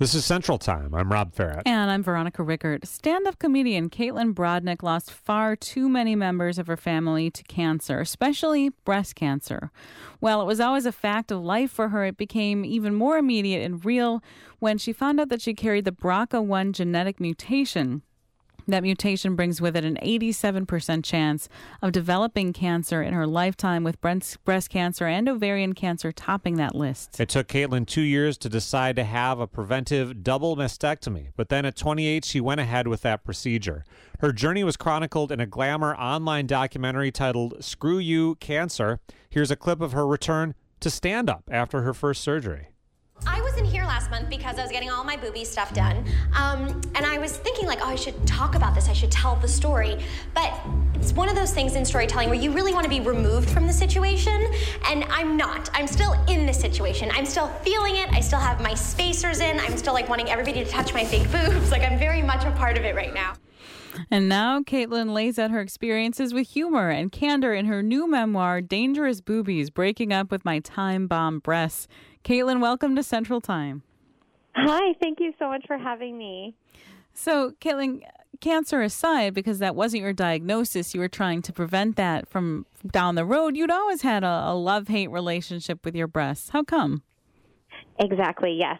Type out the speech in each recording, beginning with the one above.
This is Central Time. I'm Rob Farrett. And I'm Veronica Rickert. Stand-up comedian Caitlin Brodnick lost far too many members of her family to cancer, especially breast cancer. While it was always a fact of life for her, it became even more immediate and real when she found out that she carried the BRCA1 genetic mutation. That mutation brings with it an 87% chance of developing cancer in her lifetime, with breast cancer and ovarian cancer topping that list. It took Caitlin 2 years to decide to have a preventive double mastectomy, but then at 28, she went ahead with that procedure. Her journey was chronicled in a Glamour online documentary titled Screw You, Cancer. Here's a clip of her return to stand-up after her first surgery. I was in here last month because I was getting all my booby stuff done. And I was thinking I should talk about this. I should tell the story. But it's one of those things in storytelling where you really want to be removed from the situation. And I'm not. I'm still in the situation. I'm still feeling it. I still have my spacers in. I'm still wanting everybody to touch my fake boobs. I'm very much a part of it right now. And now Caitlin lays out her experiences with humor and candor in her new memoir, Dangerous Boobies, Breaking Up with My Time Bomb Breasts. Caitlin, welcome to Central Time. Hi, thank you so much for having me. So, Caitlin, cancer aside, because that wasn't your diagnosis, you were trying to prevent that from down the road. You'd always had a love-hate relationship with your breasts. How come? Exactly, yes.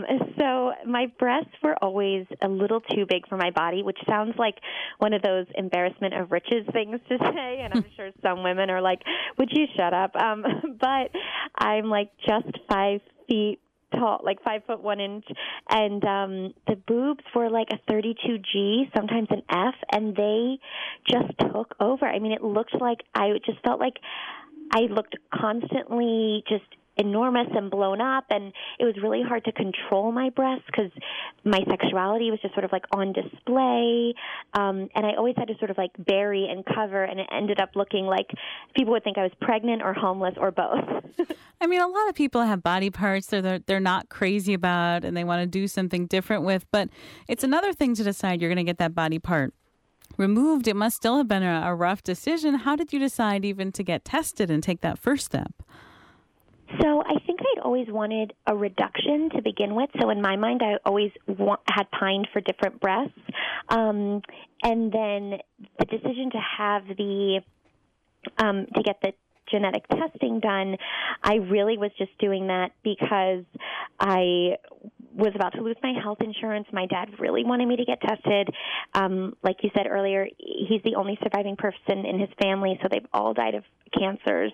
So my breasts were always a little too big for my body, which sounds like one of those embarrassment of riches things to say, and I'm sure some women are like, would you shut up? But I'm just 5 feet tall, 5 foot 1 inch, and the boobs were a 32G, sometimes an F, and they just took over. I mean, it looked like I just felt like I looked constantly just enormous and blown up, and it was really hard to control my breasts because my sexuality was just on display, and I always had to bury and cover, and it ended up looking like people would think I was pregnant or homeless or both. I mean, a lot of people have body parts they're not crazy about and they want to do something different with, but it's another thing to decide you're going to get that body part removed. It must still have been a rough decision. How did you decide even to get tested and take that first step? So I think I'd always wanted a reduction to begin with. So in my mind, I always had pined for different breasts. And then the decision to have to get the genetic testing done, I really was just doing that because I was about to lose my health insurance. My dad really wanted me to get tested. Like you said earlier, he's the only surviving person in his family, so they've all died of cancers,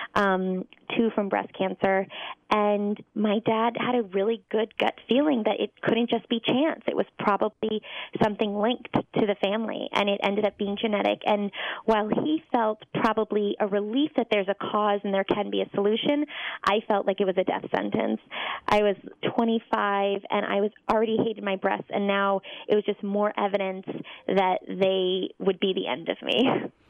2 from breast cancer. And my dad had a really good gut feeling that it couldn't just be chance. It was probably something linked to the family, and it ended up being genetic. And while he felt probably a relief that there's a cause and there can be a solution, I felt like it was a death sentence. I was 25, and I was already hated my breasts, and now it was just more evidence that they would be the end of me.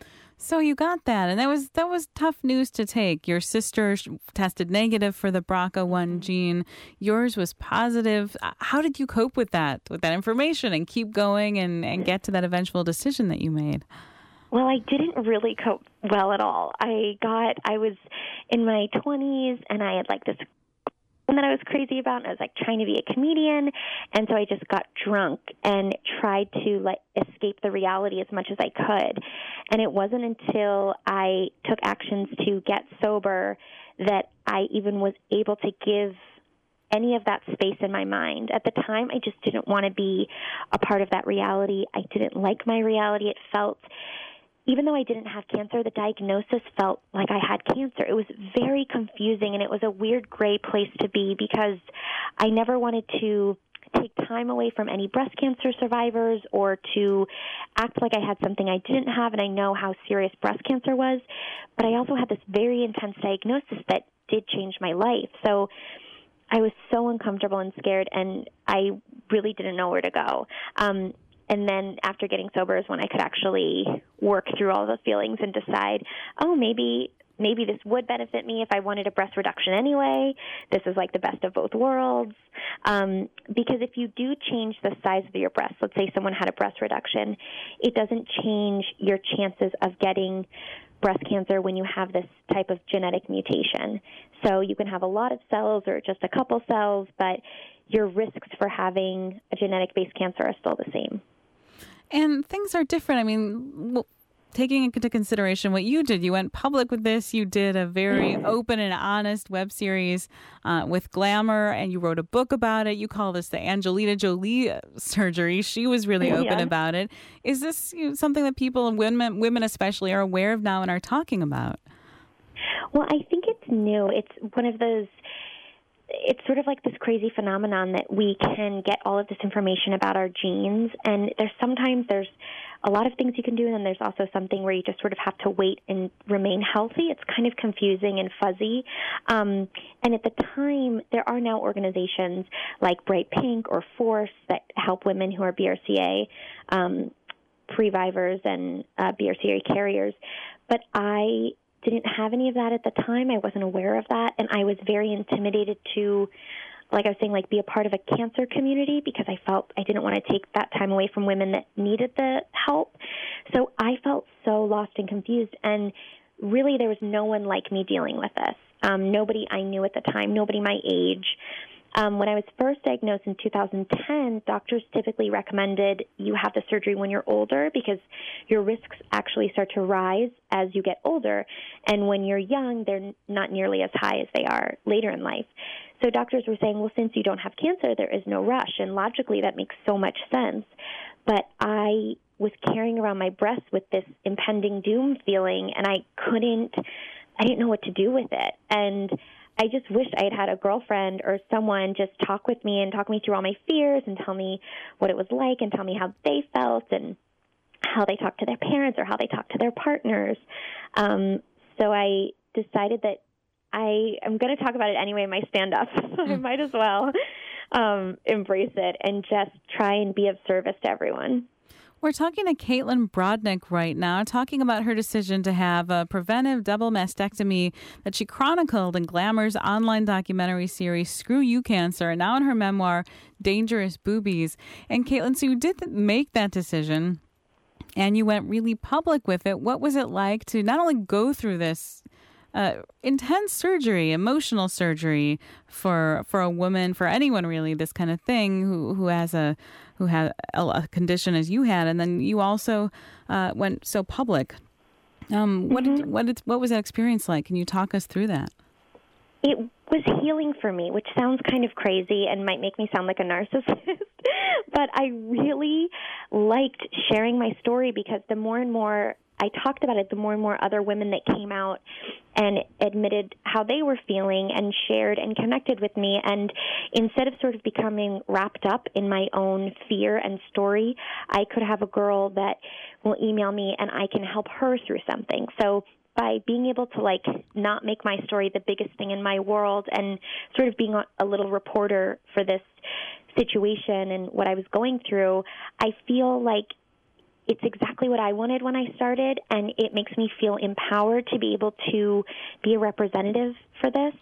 So you got that, and that was tough news to take. Your sister tested negative for the BRCA1 gene. Yours was positive. How did you cope with that information and keep going and get to that eventual decision that you made? Well, I didn't really cope well at all. I was in my 20s, and I had this that I was crazy about, and I was trying to be a comedian, and so I just got drunk and tried to escape the reality as much as I could. And it wasn't until I took actions to get sober that I even was able to give any of that space in my mind. At the time, I just didn't want to be a part of that reality. I didn't like my reality. It felt, even though I didn't have cancer, the diagnosis felt like I had cancer. It was very confusing, and it was a weird gray place to be because I never wanted to take time away from any breast cancer survivors or to act like I had something I didn't have, and I know how serious breast cancer was. But I also had this very intense diagnosis that did change my life. So I was so uncomfortable and scared, and I really didn't know where to go. And then after getting sober is when I could actually work through all those feelings and decide, maybe this would benefit me if I wanted a breast reduction anyway. This is the best of both worlds. Because if you do change the size of your breast, let's say someone had a breast reduction, it doesn't change your chances of getting breast cancer when you have this type of genetic mutation. So you can have a lot of cells or just a couple cells, but your risks for having a genetic-based cancer are still the same. And things are different. I mean, taking into consideration what you did, you went public with this. You did a very open and honest web series with Glamour, and you wrote a book about it. You call this the Angelina Jolie surgery. She was really open about it. Is this something that people, women especially, are aware of now and are talking about? Well, I think it's new. It's one of those... It's sort of like this crazy phenomenon that we can get all of this information about our genes, and there's a lot of things you can do, and then there's also something where you just sort of have to wait and remain healthy. It's kind of confusing and fuzzy. And at the time, there are now organizations like Bright Pink or Force that help women who are BRCA previvors and BRCA carriers. But I didn't have any of that at the time. I wasn't aware of that, and I was very intimidated to, like I was saying, like be a part of a cancer community because I felt I didn't want to take that time away from women that needed the help. So I felt so lost and confused, and really there was no one like me dealing with this. Nobody I knew at the time, nobody my age. When I was first diagnosed in 2010, doctors typically recommended you have the surgery when you're older because your risks actually start to rise as you get older. And when you're young, they're not nearly as high as they are later in life. So doctors were saying, well, since you don't have cancer, there is no rush. And logically, that makes so much sense. But I was carrying around my breast with this impending doom feeling, and I didn't know what to do with it. And I just wished I had had a girlfriend or someone just talk with me and talk me through all my fears and tell me what it was like and tell me how they felt and how they talked to their parents or how they talked to their partners. So I decided that I'm going to talk about it anyway in my stand-up. So I might as well embrace it and just try and be of service to everyone. We're talking to Caitlin Brodnick right now, talking about her decision to have a preventive double mastectomy that she chronicled in Glamour's online documentary series, Screw You Cancer, and now in her memoir, Dangerous Boobies. And Caitlin, so you did make that decision, and you went really public with it. What was it like to not only go through this intense surgery, emotional surgery for a woman, for anyone really, this kind of thing who had a condition as you had, and then you also went so public. What was that experience like? Can you talk us through that? It was healing for me, which sounds kind of crazy and might make me sound like a narcissist, but I really liked sharing my story because the more and more I talked about it, the more and more other women that came out and admitted how they were feeling and shared and connected with me. And instead of sort of becoming wrapped up in my own fear and story, I could have a girl that will email me and I can help her through something. So by being able to not make my story the biggest thing in my world and sort of being a little reporter for this situation and what I was going through, I feel like it's exactly what I wanted when I started, and it makes me feel empowered to be able to be a representative for this.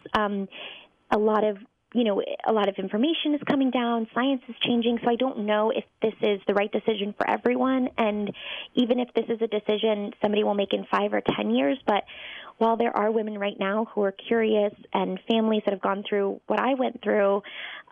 A lot of information is coming down, science is changing, so I don't know if this is the right decision for everyone, and even if this is a decision somebody will make in 5 or 10 years, but while there are women right now who are curious and families that have gone through what I went through,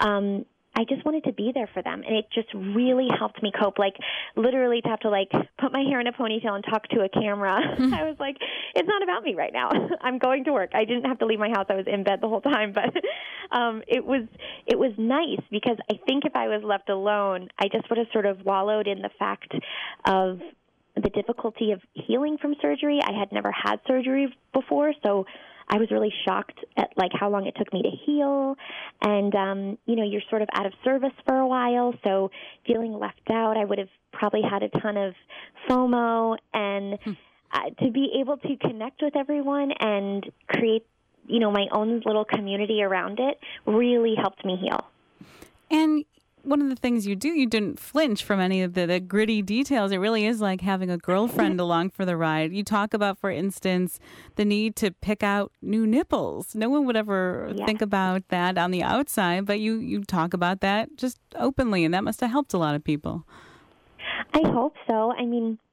I just wanted to be there for them, and it just really helped me cope. Literally to have to put my hair in a ponytail and talk to a camera. I was like, it's not about me right now. I'm going to work. I didn't have to leave my house. I was in bed the whole time, but it was nice because I think if I was left alone, I just would have sort of wallowed in the fact of the difficulty of healing from surgery. I had never had surgery before, so I was really shocked at how long it took me to heal, and you're sort of out of service for a while, so feeling left out, I would have probably had a ton of FOMO, and to be able to connect with everyone and create, my own little community around it really helped me heal. And one of the things you do, you didn't flinch from any of the gritty details. It really is like having a girlfriend along for the ride. You talk about, for instance, the need to pick out new nipples. No one would ever think about that on the outside, but you talk about that just openly, and that must have helped a lot of people. I hope so. I mean,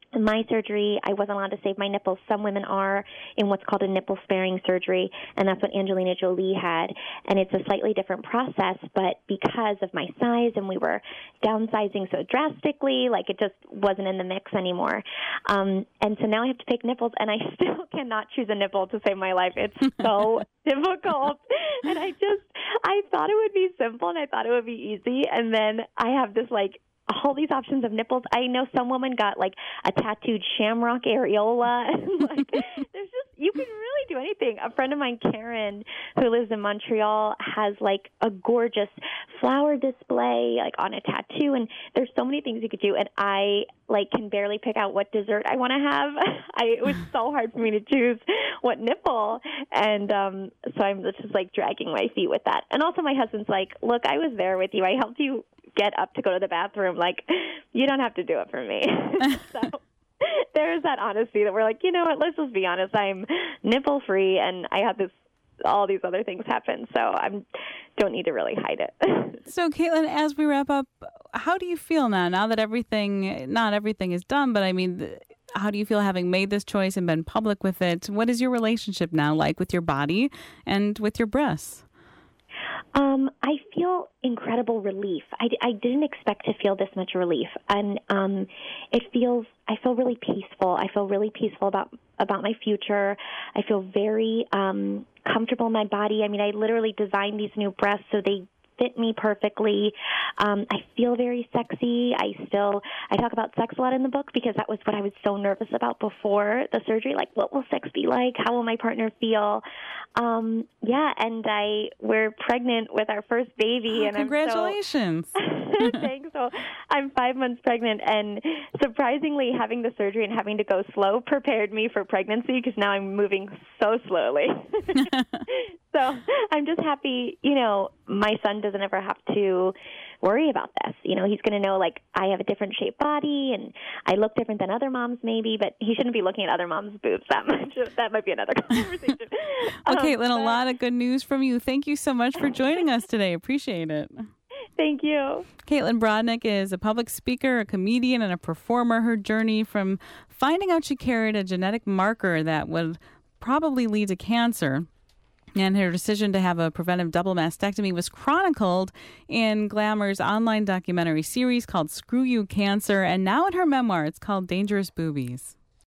In my surgery, I wasn't allowed to save my nipples. Some women are in what's called a nipple-sparing surgery, and that's what Angelina Jolie had. And it's a slightly different process, but because of my size and we were downsizing so drastically, like it just wasn't in the mix anymore. And so now I have to pick nipples, and I still cannot choose a nipple to save my life. It's so difficult. And I thought it would be simple, and I thought it would be easy. And then I have this, like, all these options of nipples. I know some woman got like a tattooed shamrock areola. Like, there's just, you can really do anything. A friend of mine, Karen, who lives in Montreal, has like a gorgeous flower display like on a tattoo, and there's so many things you could do. And I like can barely pick out what dessert I want to have. It was so hard for me to choose what nipple, and so I'm just like dragging my feet with that. And also, my husband's like, "Look, I was there with you. I helped you get up to go to the bathroom. Like, you don't have to do it for me." So there's that honesty that we're like, you know what, let's just be honest. I'm nipple free, and I have all these other things happen, so I don't need to really hide it. So, Caitlin, as we wrap up, how do you feel now? Now that not everything is done, but I mean, how do you feel having made this choice and been public with it? What is your relationship now like with your body and with your breasts? I feel incredible relief. I didn't expect to feel this much relief, and I feel really peaceful. I feel really peaceful about my future. I feel very comfortable in my body. I mean, I literally designed these new breasts so they fit me perfectly. I feel very sexy. I talk about sex a lot in the book because that was what I was so nervous about before the surgery. Like, what will sex be like? How will my partner feel? And we're pregnant with our first baby. Oh, congratulations. Thanks. So I'm 5 months pregnant, and surprisingly, having the surgery and having to go slow prepared me for pregnancy because now I'm moving so slowly. So I'm just happy, my son doesn't ever have to worry about this. He's going to know, like, I have a different shaped body and I look different than other moms maybe, but he shouldn't be looking at other moms' boobs that much. That might be another conversation. Caitlin, a lot of good news from you. Thank you so much for joining us today. Appreciate it. Thank you. Caitlin Brodnick is a public speaker, a comedian, and a performer. Her journey from finding out she carried a genetic marker that would probably lead to cancer and her decision to have a preventive double mastectomy was chronicled in Glamour's online documentary series called Screw You Cancer, and now in her memoir, it's called Dangerous Boobies.